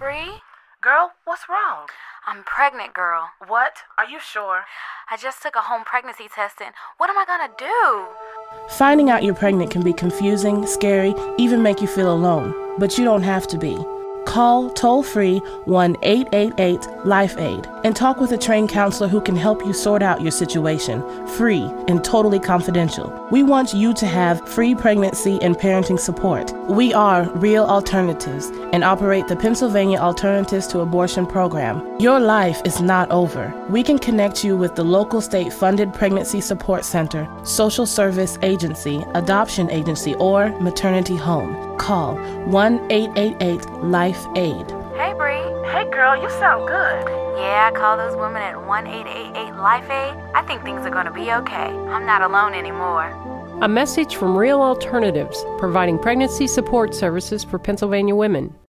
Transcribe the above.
Bree? Girl, what's wrong? I'm pregnant, girl. What? Are you sure? I just took a home pregnancy test and what am I gonna do? Finding out you're pregnant can be confusing, scary, even make you feel alone. But you don't have to be. Call toll-free 1-888-LIFE-AID and talk with a trained counselor who can help you sort out your situation, free and totally confidential. We want you to have free pregnancy and parenting support. We are Real Alternatives and operate the Pennsylvania Alternatives to Abortion program. Your life is not over. We can connect you with the local state-funded pregnancy support center, social service agency, adoption agency, or maternity home. Call 1-888-LIFE-AID. Hey, Bree. Hey, girl, you sound good. Yeah, I call those women at 1-888-LIFE-AID. I think things are gonna be okay. I'm not alone anymore. A message from Real Alternatives, providing pregnancy support services for Pennsylvania women.